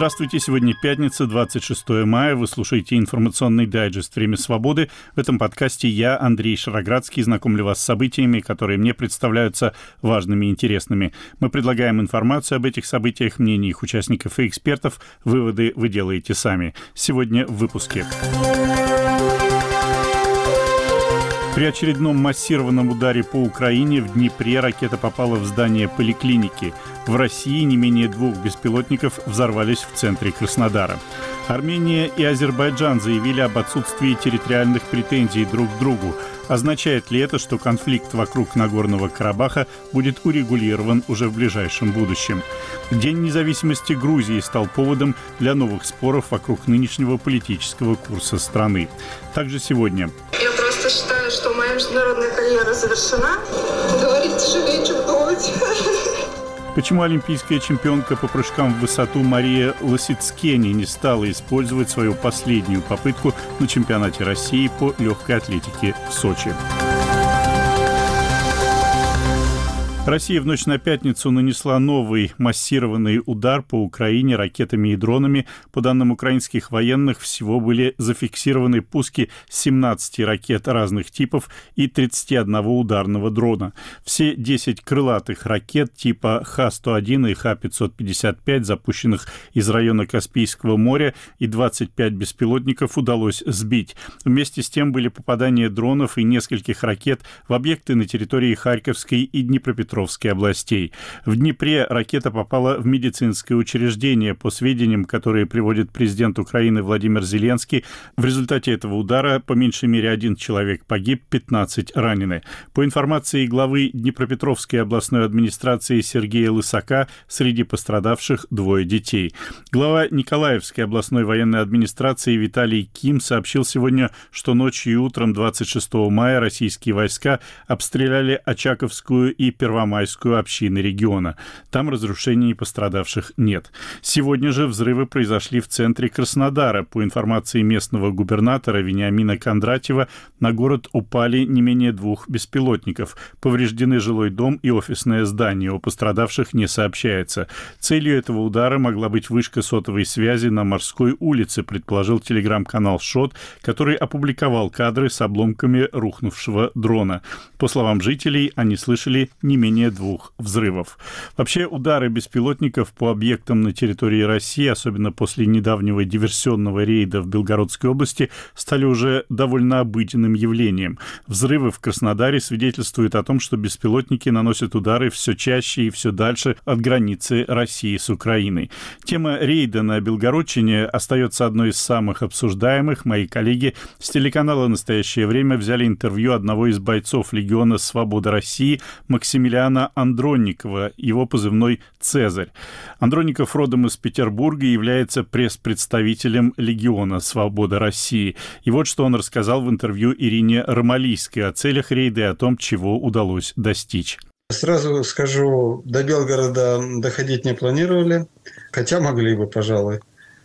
Здравствуйте, сегодня пятница, 26 мая. Вы слушаете информационный дайджест «Время свободы». В этом подкасте я, Андрей Шароградский, знакомлю вас с событиями, которые мне представляются важными и интересными. Мы предлагаем информацию об этих событиях, мнения их участников и экспертов. Выводы вы делаете сами. Сегодня в выпуске. При очередном массированном ударе по Украине в Днепре ракета попала в здание поликлиники. В России не менее 2 беспилотников взорвались в центре Краснодара. Армения и Азербайджан заявили об отсутствии территориальных претензий друг к другу. Означает ли это, что конфликт вокруг Нагорного Карабаха будет урегулирован уже в ближайшем будущем? День независимости Грузии стал поводом для новых споров вокруг нынешнего политического курса страны. Также сегодня. Я просто считаю, что моя международная карьера завершена. Говорить тяжелее, чем думать. Почему олимпийская чемпионка по прыжкам в высоту Мария Лосицкене не стала использовать свою последнюю попытку на чемпионате России по легкой атлетике в Сочи? Россия в ночь на пятницу нанесла новый массированный удар по Украине ракетами и дронами. По данным украинских военных, всего были зафиксированы пуски 17 ракет разных типов и 31 ударного дрона. Все 10 крылатых ракет типа Х-101 и Х-555, запущенных из района Каспийского моря, и 25 беспилотников удалось сбить. Вместе с тем были попадания дронов и нескольких ракет в объекты на территории Харьковской и Днепропетровской областей. В Днепре ракета попала в медицинское учреждение. По сведениям, которые приводит президент Украины Владимир Зеленский, в результате этого удара по меньшей мере 1 человек погиб, 15 ранены. По информации главы Днепропетровской областной администрации Сергея Лысака, среди пострадавших 2 детей. Глава Николаевской областной военной администрации Виталий Ким сообщил сегодня, что ночью и утром 26 мая российские войска обстреляли Очаковскую и Первомайскую общины региона. Там разрушений и пострадавших нет. Сегодня же взрывы произошли в центре Краснодара. По информации местного губернатора Вениамина Кондратьева, на город упали не менее 2 беспилотников. Повреждены жилой дом и офисное здание. О пострадавших не сообщается. Целью этого удара могла быть вышка сотовой связи на Морской улице, предположил телеграм-канал «Шот», который опубликовал кадры с обломками рухнувшего дрона. По словам жителей, они слышали не менее 2 взрывов. Вообще, удары беспилотников по объектам на территории России, особенно после недавнего диверсионного рейда в Белгородской области, стали уже довольно обыденным явлением. Взрывы в Краснодаре свидетельствуют о том, что беспилотники наносят удары все чаще и все дальше от границы России с Украиной. Тема рейда на Белгородчине остается одной из самых обсуждаемых. Мои коллеги с телеканала «Настоящее время» взяли интервью одного из бойцов Легиона «Свобода России» Максимилиана Андронникова, его позывной «Цезарь». Андронников родом из Петербурга и является пресс-представителем Легиона «Свобода России». И вот что он рассказал в интервью Ирине Ромалийской о целях рейда и о том, чего удалось достичь. Сразу скажу, до Белгорода доходить не планировали, хотя могли бы, пожалуй.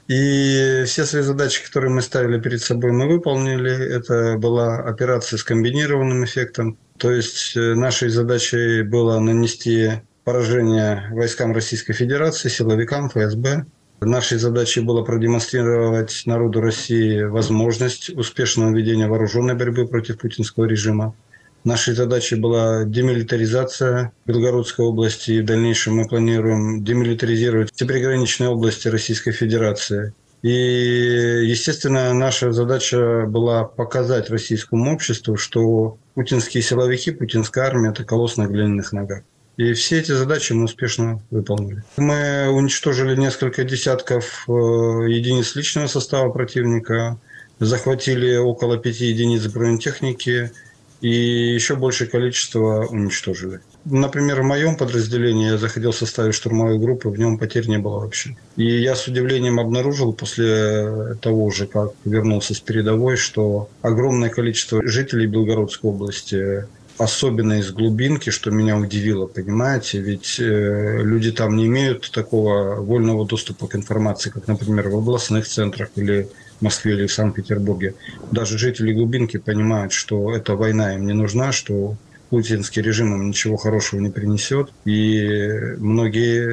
И все свои задачи, которые мы ставили перед собой, мы выполнили. Это была операция с комбинированным эффектом. То есть нашей задачей было нанести поражение войскам Российской Федерации, силовикам, ФСБ. Нашей задачей было продемонстрировать народу России возможность успешного ведения вооруженной борьбы против путинского режима. Нашей задачей была демилитаризация Белгородской области, и в дальнейшем мы планируем демилитаризировать все приграничные области Российской Федерации. И, естественно, наша задача была показать российскому обществу, что путинские силовики, путинская армия – это колосс на глиняных ногах. И все эти задачи мы успешно выполнили. Мы уничтожили несколько десятков единиц личного состава противника, захватили около 5 единиц бронетехники, и еще большее количество уничтожили. Например, в моем подразделении я заходил в составе штурмовой группы, в нем потерь не было вообще. И я с удивлением обнаружил после того же, как вернулся с передовой, что огромное количество жителей Белгородской области, особенно из глубинки, что меня удивило, понимаете, ведь люди там не имеют такого вольного доступа к информации, как, например, в областных центрах или в Москве или в Санкт-Петербурге. Даже жители глубинки понимают, что эта война им не нужна, что путинский режим им ничего хорошего не принесет. И многие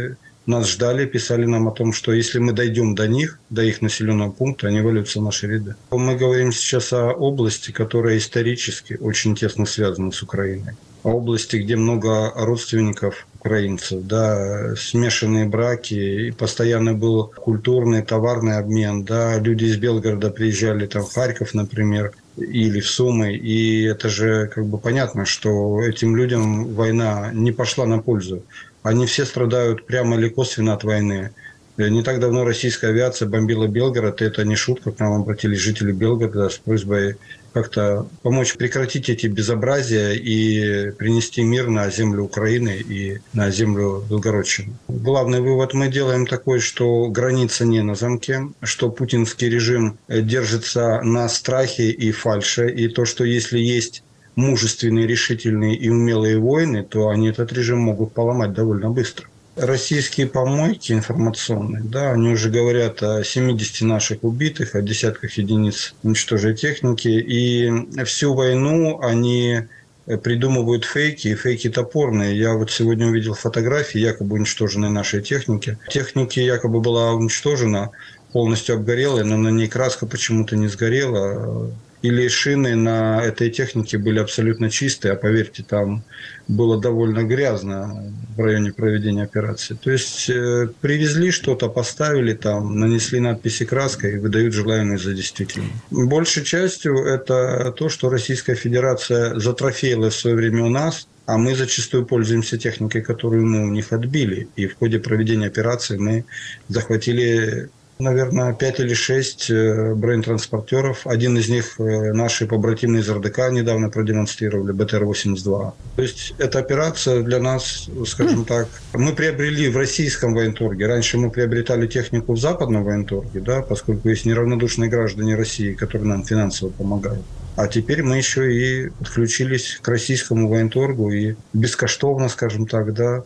нас ждали, писали нам о том, что если мы дойдем до них, до их населенного пункта, они валятся в наши ряды. Мы говорим сейчас о области, которая исторически очень тесно связана с Украиной. О области, где много родственников украинцев, да, смешанные браки, и постоянно был культурный, товарный обмен, да, люди из Белгорода приезжали там в Харьков, например, или в Сумы, и это же как бы понятно, что этим людям война не пошла на пользу. Они все страдают прямо или косвенно от войны. Не так давно российская авиация бомбила Белгород, и это не шутка, к нам обратились жители Белгорода с просьбой как-то помочь прекратить эти безобразия и принести мир на землю Украины и на землю Белгородчины. Главный вывод мы делаем такой, что граница не на замке, что путинский режим держится на страхе и фальше, и то, что если есть мужественные, решительные и умелые воины, то они этот режим могут поломать довольно быстро. Российские помойки информационные, да, они уже говорят о 70 наших убитых, о десятках единиц уничтоженной техники. И всю войну они придумывают фейки, и фейки топорные. Я вот сегодня увидел фотографии якобы уничтоженной нашей техники. Техника якобы была уничтожена, полностью обгорела, но на ней краска почему-то не сгорела. Или шины на этой технике были абсолютно чистые, а поверьте, там было довольно грязно в районе проведения операции. То есть привезли что-то, поставили там, нанесли надписи краской и выдают желаемое за действительное. Большей частью это то, что Российская Федерация затрофеила в свое время у нас, а мы зачастую пользуемся техникой, которую мы у них отбили. И в ходе проведения операции мы захватили, наверное, 5 или 6 бронетранспортеров. Один из них наши побратимы из РДК недавно продемонстрировали, БТР-82. То есть эта операция для нас, скажем так, мы приобрели в российском военторге. Раньше мы приобретали технику в западном военторге, да, поскольку есть неравнодушные граждане России, которые нам финансово помогают. А теперь мы еще и подключились к российскому военторгу и бескоштовно, скажем так, да,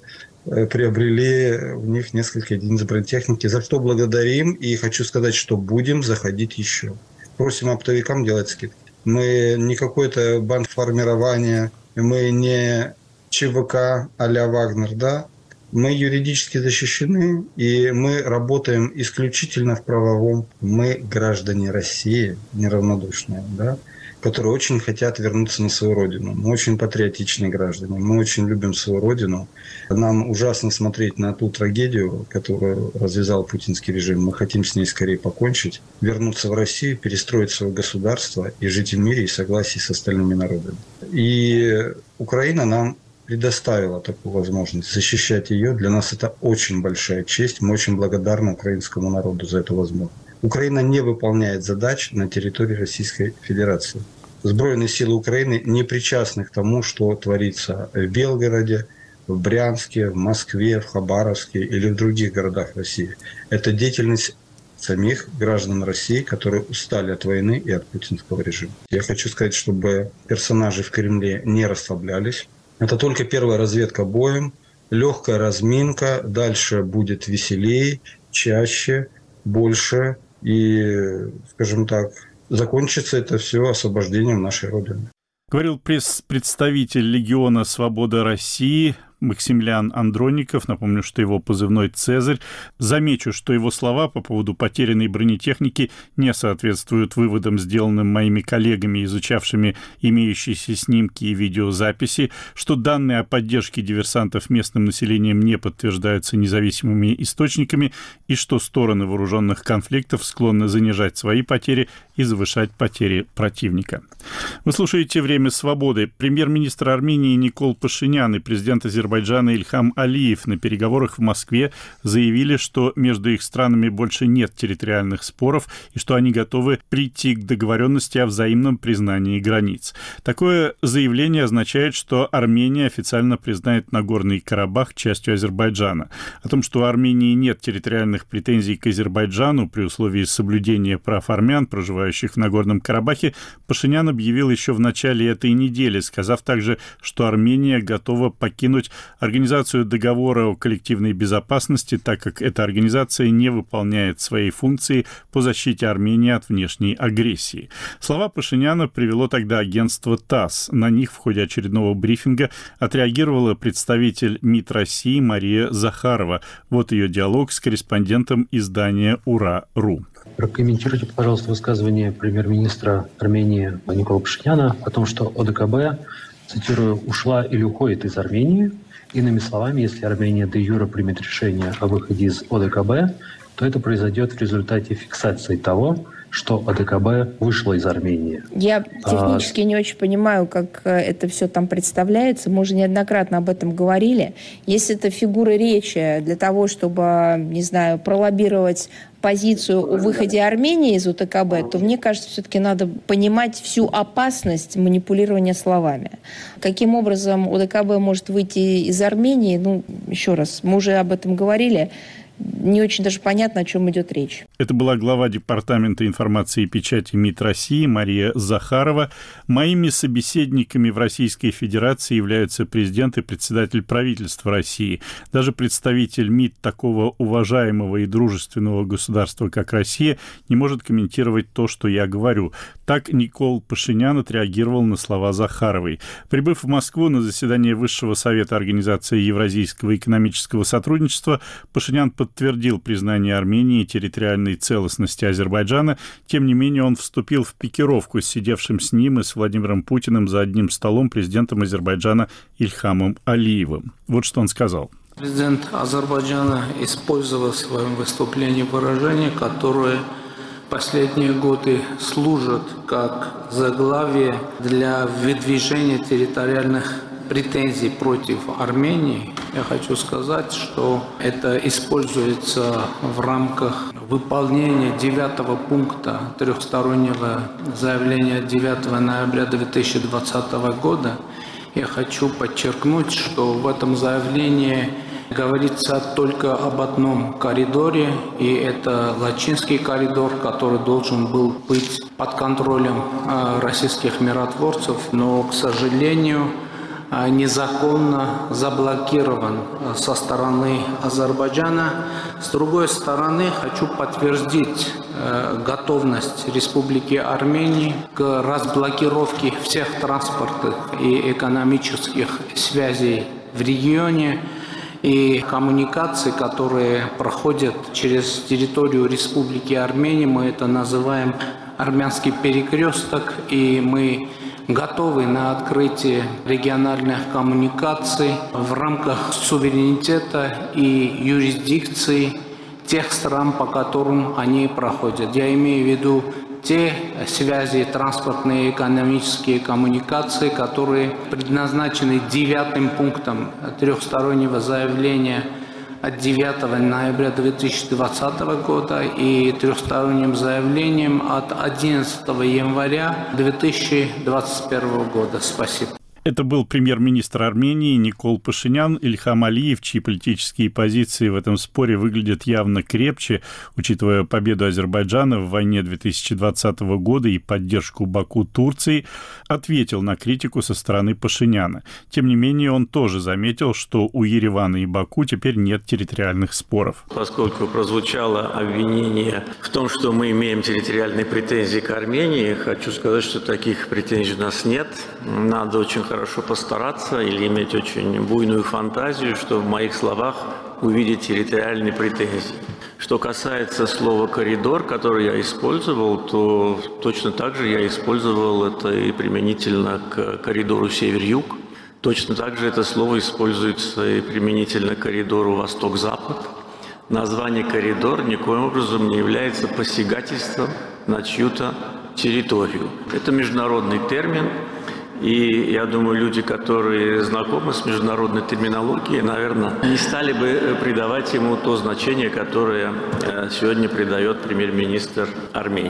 приобрели у них несколько единиц бронетехники, за что благодарим, и хочу сказать, что будем заходить еще. Просим оптовикам делать скидки. Мы не какое-то бандформирование, мы не ЧВК а-ля Вагнер, да. Мы юридически защищены, и мы работаем исключительно в правовом. Мы граждане России, неравнодушные, да, которые очень хотят вернуться на свою родину. Мы очень патриотичные граждане, мы очень любим свою родину. Нам ужасно смотреть на ту трагедию, которую развязал путинский режим. Мы хотим с ней скорее покончить, вернуться в Россию, перестроить свое государство и жить в мире и согласии с остальными народами. И Украина нам предоставила такую возможность защищать ее. Для нас это очень большая честь. Мы очень благодарны украинскому народу за эту возможность. Украина не выполняет задач на территории Российской Федерации. Сбройные силы Украины не причастны к тому, что творится в Белгороде, в Брянске, в Москве, в Хабаровске или в других городах России. Это деятельность самих граждан России, которые устали от войны и от путинского режима. Я хочу сказать, чтобы персонажи в Кремле не расслаблялись. Это только первая разведка боем, легкая разминка, дальше будет веселее, чаще, больше. И, скажем так, закончится это все освобождением нашей Родины. Говорил пресс-представитель Легиона «Свобода России» Максимилиан Андронников. Напомню, что его позывной «Цезарь». Замечу, что его слова по поводу потерянной бронетехники не соответствуют выводам, сделанным моими коллегами, изучавшими имеющиеся снимки и видеозаписи, что данные о поддержке диверсантов местным населением не подтверждаются независимыми источниками и что стороны вооруженных конфликтов склонны занижать свои потери и завышать потери противника. Вы слушаете «Время свободы». Премьер-министр Армении Никол Пашинян и президент Азербайджана Ильхам Алиев на переговорах в Москве заявили, что между их странами больше нет территориальных споров и что они готовы прийти к договоренности о взаимном признании границ. Такое заявление означает, что Армения официально признает Нагорный Карабах частью Азербайджана. О том, что у Армении нет территориальных претензий к Азербайджану при условии соблюдения прав армян, проживающих в Нагорном Карабахе, Пашинян объявил еще в начале этой недели, сказав также, что Армения готова покинуть Организацию договора о коллективной безопасности, так как эта организация не выполняет своей функции по защите Армении от внешней агрессии. Слова Пашиняна привело тогда агентство ТАСС. На них в ходе очередного брифинга отреагировала представитель МИД России Мария Захарова. Вот ее диалог с корреспондентом издания «Ура.ру». Прокомментируйте, пожалуйста, высказывание премьер-министра Армении Никола Пашиняна о том, что ОДКБ, цитирую, «ушла или уходит из Армении». Иными словами, если Армения де юре примет решение о выходе из ОДКБ, то это произойдет в результате фиксации того, что ОДКБ вышла из Армении. Я технически не очень понимаю, как это все там представляется. Мы уже неоднократно об этом говорили. Если это фигура речи для того, чтобы, не знаю, пролоббировать позицию о выходе Армении из ОДКБ, то, мне кажется, все-таки надо понимать всю опасность манипулирования словами. Каким образом ОДКБ может выйти из Армении? Ну, еще раз, мы уже об этом говорили. Не очень даже понятно, о чем идет речь. Это была глава Департамента информации и печати МИД России Мария Захарова. Моими собеседниками в Российской Федерации являются президент и председатель правительства России. Даже представитель МИД такого уважаемого и дружественного государства, как Россия, не может комментировать то, что я говорю. Так Никол Пашинян отреагировал на слова Захаровой. Прибыв в Москву на заседание Высшего совета Организации Евразийского экономического сотрудничества, Пашинян подтвердил признание Армении территориальной целостности Азербайджана. Тем не менее, он вступил в пикировку с сидевшим с ним и с Владимиром Путиным за одним столом президентом Азербайджана Ильхамом Алиевым. Вот что он сказал. Президент Азербайджана использовал в своем выступлении выражения, которые последние годы служат как заглавие для выдвижения территориальных претензий против Армении. Я хочу сказать, что это используется в рамках выполнения 9-го пункта трехстороннего заявления 9 ноября 2020 года. Я хочу подчеркнуть, что в этом заявлении говорится только об одном коридоре, и это Лачинский коридор, который должен был быть под контролем российских миротворцев, но, к сожалению, незаконно заблокирован со стороны Азербайджана. С другой стороны, хочу подтвердить готовность Республики Армении к разблокировке всех транспортных и экономических связей в регионе и коммуникаций, которые проходят через территорию Республики Армения. Мы это называем армянский перекресток, и мы готовы на открытие региональных коммуникаций в рамках суверенитета и юрисдикции тех стран, по которым они проходят. Я имею в виду те связи, транспортные и экономические коммуникации, которые предназначены 9-м пунктом трехстороннего заявления от 9 ноября 2020 года и трехсторонним заявлением от 11 января 2021 года. Спасибо. Это был премьер-министр Армении Никол Пашинян. Ильхам Алиев, чьи политические позиции в этом споре выглядят явно крепче, учитывая победу Азербайджана в войне 2020 года и поддержку Баку Турции, ответил на критику со стороны Пашиняна. Тем не менее, он тоже заметил, что у Еревана и Баку теперь нет территориальных споров. Поскольку прозвучало обвинение в том, что мы имеем территориальные претензии к Армении, хочу сказать, что таких претензий у нас нет. Надо очень хорошо постараться или иметь очень буйную фантазию, чтобы в моих словах увидеть территориальные претензии. Что касается слова «коридор», которое я использовал, то точно так же я использовал это и применительно к коридору север-юг. Точно так же это слово используется и применительно к коридору восток-запад. Название «коридор» никоим образом не является посягательством на чью-то территорию. Это международный термин. И я думаю, люди, которые знакомы с международной терминологией, наверное, не стали бы придавать ему то значение, которое сегодня придает премьер-министр Армении.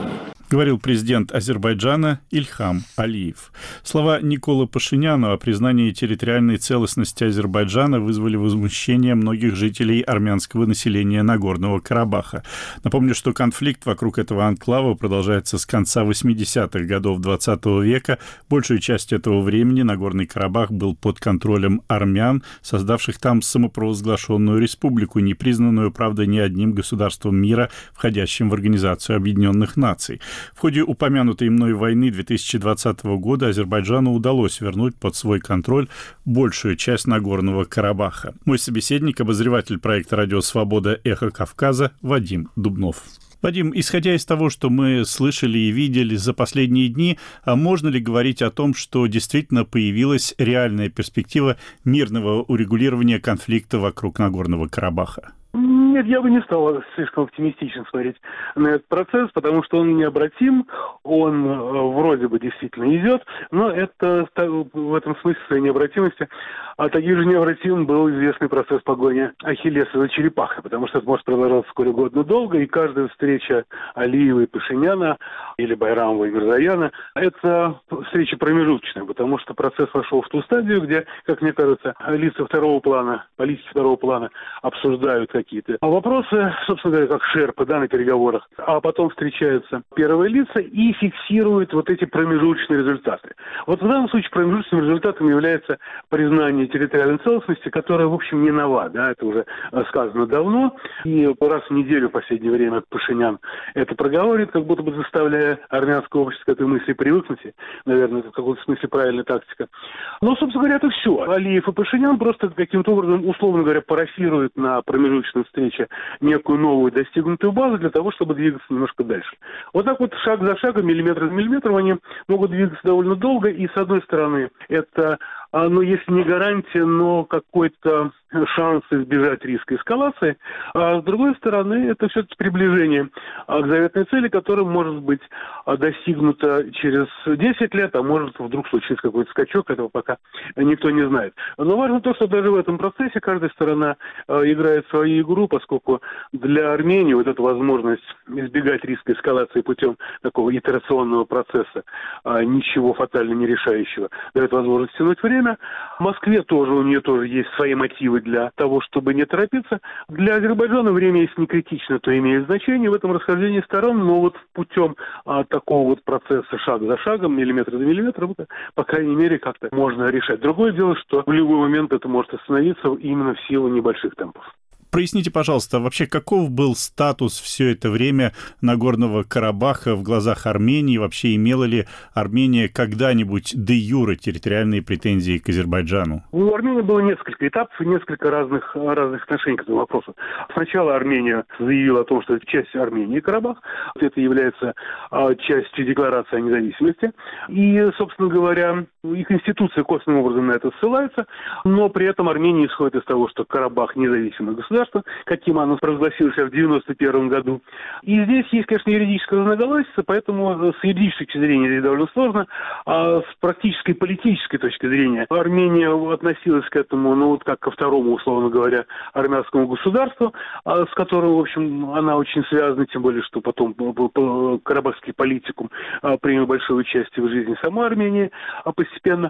Говорил президент Азербайджана Ильхам Алиев. Слова Николы Пашиняна о признании территориальной целостности Азербайджана вызвали возмущение многих жителей армянского населения Нагорного Карабаха. Напомню, что конфликт вокруг этого анклава продолжается с конца 80-х годов XX века. Большую часть этого времени Нагорный Карабах был под контролем армян, создавших там самопровозглашенную республику, не признанную, правда, ни одним государством мира, входящим в Организацию Объединенных Наций. В ходе упомянутой мной войны 2020 года Азербайджану удалось вернуть под свой контроль большую часть Нагорного Карабаха. Мой собеседник, обозреватель проекта «Радио Свобода. Эхо Кавказа» Вадим Дубнов. Вадим, исходя из того, что мы слышали и видели за последние дни, можно ли говорить о том, что действительно появилась реальная перспектива мирного урегулирования конфликта вокруг Нагорного Карабаха? Нет, я бы не стал слишком оптимистично смотреть на этот процесс, потому что он необратим, он вроде бы действительно идет, но это в этом смысле своей необратимости. А таким же необратимым был известный процесс погони Ахиллеса за черепахой, потому что это может продолжаться сколь угодно долго, и каждая встреча Алиева и Пашиняна, или Байрамова и Мирзояна, это встреча промежуточная, потому что процесс вошел в ту стадию, где, как мне кажется, лица второго плана, политики второго плана обсуждают какие-то вопросы, собственно говоря, как шерпы, на переговорах, а потом встречаются первые лица и фиксируют вот эти промежуточные результаты. Вот в данном случае промежуточным результатом является признание территориальной целостности, которая, в общем, не нова, это уже сказано давно, и раз в неделю в последнее время Пашинян это проговаривает, как будто бы заставляя армянское общество к этой мысли привыкнуть, наверное, это в каком-то смысле правильная тактика. Но, собственно говоря, это все. Алиев и Пашинян просто каким-то образом, условно говоря, парафируют на промежуточной встрече некую новую достигнутую базу для того, чтобы двигаться немножко дальше. Вот так вот шаг за шагом, миллиметр за миллиметром они могут двигаться довольно долго, и с одной стороны это, если не гарантия, но какой-то шанс избежать риска эскалации, а с другой стороны это все-таки приближение к заветной цели, которая может быть достигнута через 10 лет, а может вдруг случится какой-то скачок, этого пока никто не знает. Но важно то, что даже в этом процессе каждая сторона играет свою игру, поскольку для Армении вот эта возможность избегать риска эскалации путем такого итерационного процесса, ничего фатально не решающего, дает возможность тянуть время. В Москве тоже, у нее тоже есть свои мотивы для того, чтобы не торопиться. Для Азербайджана время, если не критично, то имеет значение в этом расхождении сторон, но вот путем такого вот процесса шаг за шагом, миллиметр за миллиметром, это, по крайней мере, как-то можно решать. Другое дело, что в любой момент это может остановиться именно в силу небольших темпов. Проясните, пожалуйста, вообще каков был статус все это время Нагорного Карабаха в глазах Армении? Вообще имела ли Армения когда-нибудь де-юре территориальные претензии к Азербайджану? У Армении было несколько этапов и несколько разных отношений к этому вопросу. Сначала Армения заявила о том, что это часть Армении Карабах. Это является частью декларации о независимости. И, собственно говоря, и Конституция косвенным образом на это ссылается, но при этом Армения исходит из того, что Карабах независимое государство, каким оно провозгласилось в 1991 году. И здесь есть, конечно, юридическая разноголосица, поэтому с юридической точки зрения здесь довольно сложно, а с практической политической точки зрения Армения относилась к этому, как ко второму, условно говоря, армянскому государству, с которым, в общем, она очень связана, тем более, что потом карабахский политикум принял большое участие в жизни самой Армении постепенно.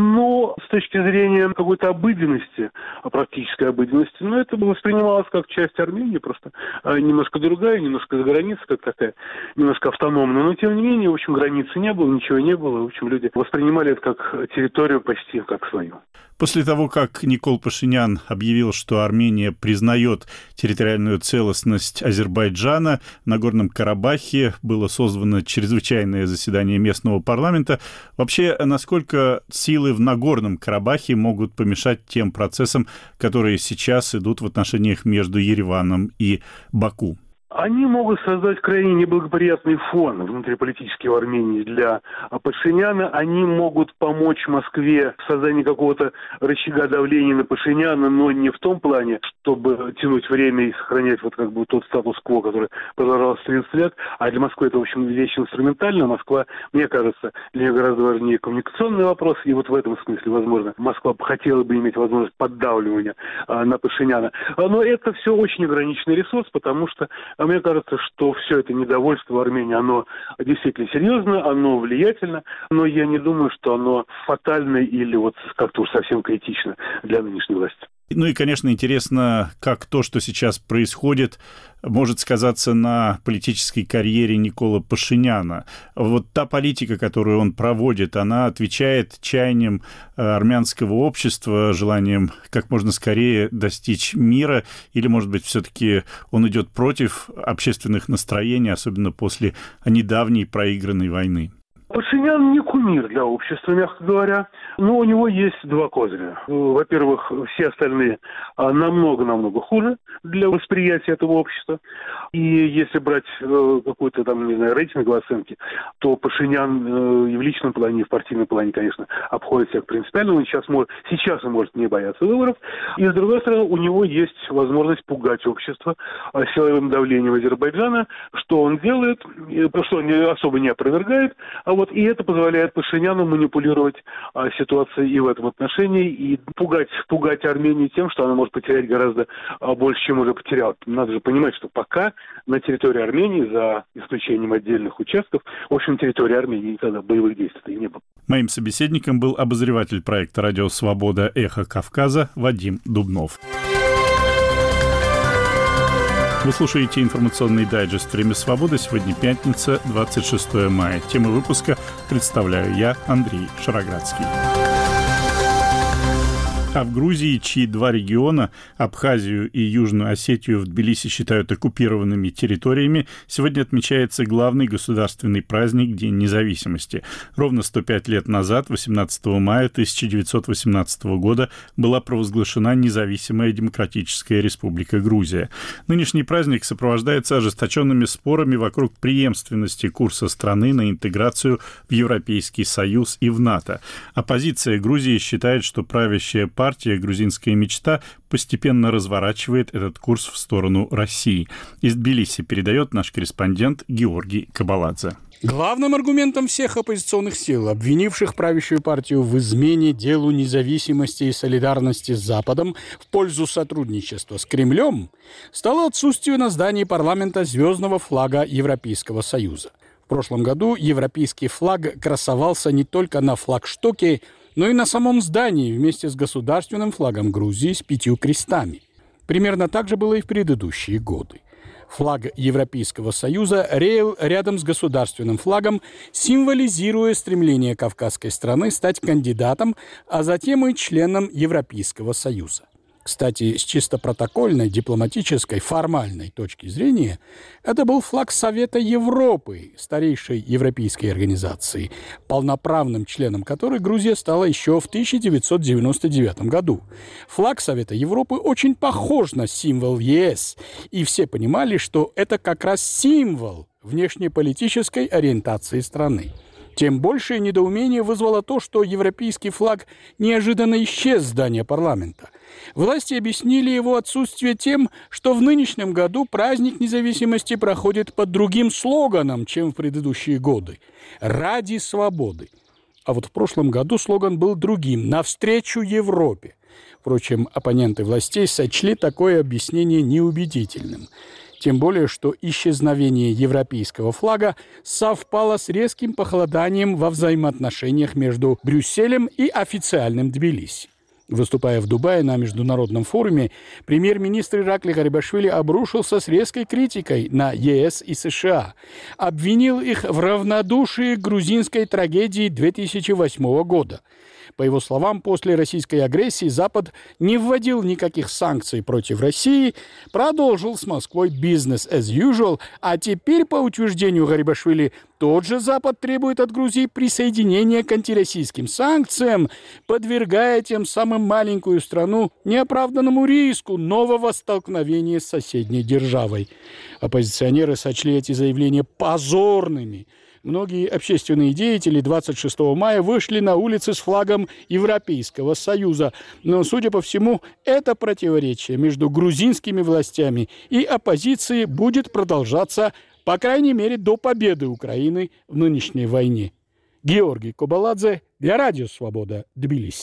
Но с точки зрения какой-то обыденности, практической обыденности, это было воспринималось как часть Армении, просто немножко другая, немножко за границей, как такая, немножко автономная. Но, тем не менее, в общем, границы не было, ничего не было. В общем, люди воспринимали это как территорию почти как свою. После того, как Никол Пашинян объявил, что Армения признает территориальную целостность Азербайджана, в Нагорном Карабахе было созвано чрезвычайное заседание местного парламента. Вообще, насколько силы в Нагорном Карабахе могут помешать тем процессам, которые сейчас идут в отношениях между Ереваном и Баку? Они могут создать крайне неблагоприятный фон внутриполитический в Армении для Пашиняна. Они могут помочь Москве в создании какого-то рычага давления на Пашиняна, но не в том плане, чтобы тянуть время и сохранять тот статус-кво, который продолжался 30 лет. А для Москвы это, в общем, вещь инструментальная. Москва, мне кажется, для нее гораздо важнее коммуникационный вопрос. И вот в этом смысле, возможно, Москва хотела бы иметь возможность поддавливания на Пашиняна. Но это все очень ограниченный ресурс, потому что А мне кажется, что все это недовольство в Армении, оно действительно серьезно, оно влиятельно, но я не думаю, что оно фатально или вот как-то уж совсем критично для нынешней власти. Ну и, конечно, интересно, как то, что сейчас происходит, может сказаться на политической карьере Никола Пашиняна. Вот та политика, которую он проводит, она отвечает чаяниям армянского общества, желанием как можно скорее достичь мира, или, может быть, все-таки он идет против общественных настроений, особенно после недавней проигранной войны? Пашинян не кумир для общества, мягко говоря, но у него есть два козыря. Во-первых, все остальные намного-намного хуже для восприятия этого общества. И если брать какую-то там, не знаю, рейтинговые оценки, то Пашинян и в личном плане, и в партийном плане, конечно, обходит всех принципиально. Он сейчас он может не бояться выборов. И, с другой стороны, у него есть возможность пугать общество силовым давлением Азербайджана, что он делает, что он особо не опровергает, и это позволяет Пашиняну манипулировать ситуацией и в этом отношении, и пугать Армению тем, что она может потерять гораздо больше, чем уже потеряла. Надо же понимать, что пока на территории Армении, за исключением отдельных участков, в общем, территория Армении никогда боевых действий не было. Моим собеседником был обозреватель проекта «Радио Свобода. Эхо Кавказа» Вадим Дубнов. Вы слушаете информационный дайджест «Время свободы». Сегодня пятница, 26 мая. Тему выпуска представляю я, Андрей Шароградский. А в Грузии, чьи два региона, Абхазию и Южную Осетию, в Тбилиси считают оккупированными территориями, сегодня отмечается главный государственный праздник День независимости. Ровно 105 лет назад, 18 мая 1918 года, была провозглашена независимая демократическая республика Грузия. Нынешний праздник сопровождается ожесточенными спорами вокруг преемственности курса страны на интеграцию в Европейский Союз и в НАТО. Оппозиция Грузии считает, что правящая партия «Грузинская мечта» постепенно разворачивает этот курс в сторону России. Из Тбилиси передает наш корреспондент Георгий Кабаладзе. Главным аргументом всех оппозиционных сил, обвинивших правящую партию в измене делу независимости и солидарности с Западом в пользу сотрудничества с Кремлем, стало отсутствие на здании парламента звездного флага Европейского Союза. В прошлом году европейский флаг красовался не только на флагштоке, но и на самом здании вместе с государственным флагом Грузии с 5 крестами. Примерно так же было и в предыдущие годы. Флаг Европейского Союза реял рядом с государственным флагом, символизируя стремление кавказской страны стать кандидатом, а затем и членом Европейского Союза. Кстати, с чисто протокольной, дипломатической, формальной точки зрения, это был флаг Совета Европы, старейшей европейской организации, полноправным членом которой Грузия стала еще в 1999 году. Флаг Совета Европы очень похож на символ ЕС, и все понимали, что это как раз символ внешнеполитической ориентации страны. Тем большее недоумение вызвало то, что европейский флаг неожиданно исчез с здания парламента. Власти объяснили его отсутствие тем, что в нынешнем году праздник независимости проходит под другим слоганом, чем в предыдущие годы – «Ради свободы». А вот в прошлом году слоган был другим – «Навстречу Европе». Впрочем, оппоненты властей сочли такое объяснение неубедительным. Тем более, что исчезновение европейского флага совпало с резким похолоданием во взаимоотношениях между Брюсселем и официальным Тбилиси. Выступая в Дубае на международном форуме, премьер-министр Иракли Гарибашвили обрушился с резкой критикой на ЕС и США, обвинил их в равнодушии к грузинской трагедии 2008 года. По его словам, после российской агрессии Запад не вводил никаких санкций против России, продолжил с Москвой business as usual, а теперь, по утверждению Гарибашвили, тот же Запад требует от Грузии присоединения к антироссийским санкциям, подвергая тем самым маленькую страну неоправданному риску нового столкновения с соседней державой. Оппозиционеры сочли эти заявления позорными. Многие общественные деятели 26 мая вышли на улицы с флагом Европейского Союза. Но, судя по всему, это противоречие между грузинскими властями и оппозицией будет продолжаться, по крайней мере, до победы Украины в нынешней войне. Георгий Кабаладзе для Радио Свобода, Тбилиси.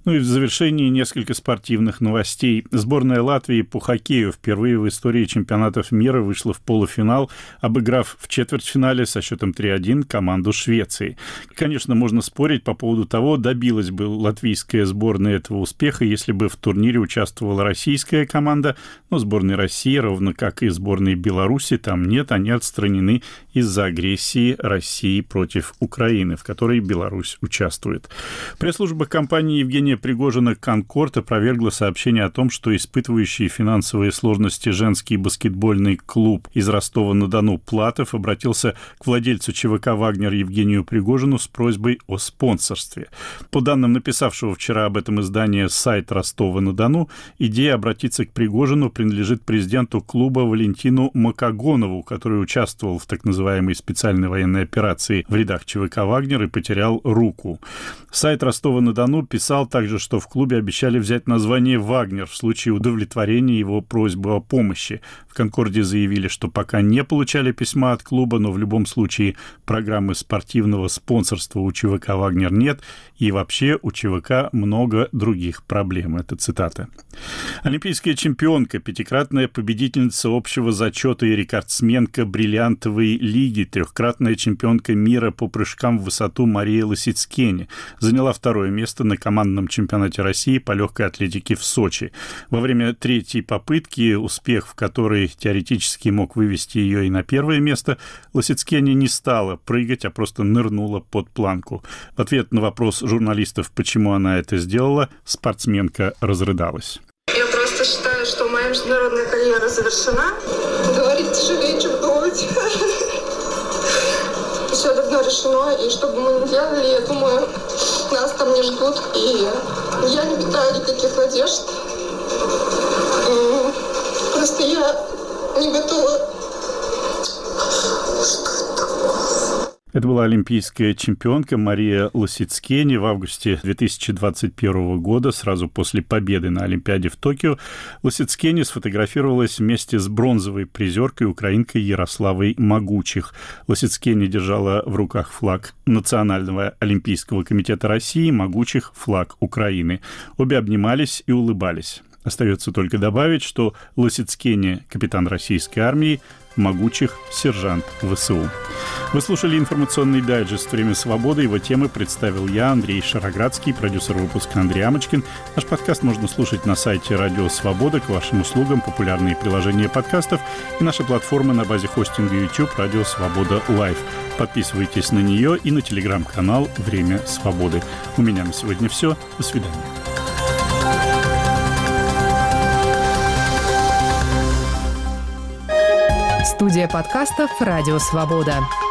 Ну и в завершении несколько спортивных новостей. Сборная Латвии по хоккею впервые в истории чемпионатов мира вышла в полуфинал, обыграв в четвертьфинале со счетом 3-1 команду Швеции. Конечно, можно спорить по поводу того, добилась бы латвийская сборная этого успеха, если бы в турнире участвовала российская команда, но сборной России, ровно как и сборной Беларуси, там нет, они отстранены из-за агрессии России против Украины, в которой Беларусь участвует. Пресс-служба компании Евгения Пригожина «Конкорд» опровергла сообщение о том, что испытывающий финансовые сложности женский баскетбольный клуб из Ростова-на-Дону «Платов» обратился к владельцу ЧВК «Вагнер» Евгению Пригожину с просьбой о спонсорстве. По данным написавшего вчера об этом издания сайт Ростова-на-Дону, идея обратиться к Пригожину принадлежит президенту клуба Валентину Макогонову, который участвовал в так называемой специальной военной операции в рядах ЧВК «Вагнер» и потерял руку. Сайт Ростова-на-Дону писал также, что в клубе обещали взять название «Вагнер» в случае удовлетворения его просьбы о помощи. В «Конкорде» заявили, что пока не получали письма от клуба, но в любом случае программы спортивного спонсорства у ЧВК «Вагнер» нет, и вообще у ЧВК много других проблем. Это цитата. Олимпийская чемпионка, пятикратная победительница общего зачета и рекордсменка бриллиантовой лиги, трехкратная чемпионка мира по прыжкам в высоту Мария Лосицкене заняла второе место на командном чемпионате России по легкой атлетике в Сочи. Во время третьей попытки, успех в которой теоретически мог вывести ее и на первое место, Лосицкене не стала прыгать, а просто нырнула под планку. В ответ на вопрос журналистов, почему она это сделала, спортсменка разрыдалась. Я просто считаю, что моя международная карьера завершена. Говорить тяжелее, чем думать. Все давно решено, и что бы мы ни делали, я думаю, нас там не ждут, и я не питаю никаких надежд. Просто я не готова. Это была олимпийская чемпионка Мария Лосицкене в августе 2021 года, сразу после победы на Олимпиаде в Токио. Лосицкене сфотографировалась вместе с бронзовой призеркой украинкой Ярославой Могучих. Лосицкене держала в руках флаг Национального олимпийского комитета России, Могучих — флаг Украины. Обе обнимались и улыбались. Остается только добавить, что Лосицкене — капитан российской армии, Могучих — сержант ВСУ. Вы слушали информационный дайджест «Время свободы». Его темы представил я, Андрей Шароградский, продюсер выпуска Андрей Амочкин. Наш подкаст можно слушать на сайте «Радио Свобода». К вашим услугам популярные приложения подкастов и наша платформа на базе хостинга YouTube «Радио Свобода Лайв». Подписывайтесь на нее и на телеграм-канал «Время свободы». У меня на сегодня все. До свидания. Студия подкастов «Радио Свобода».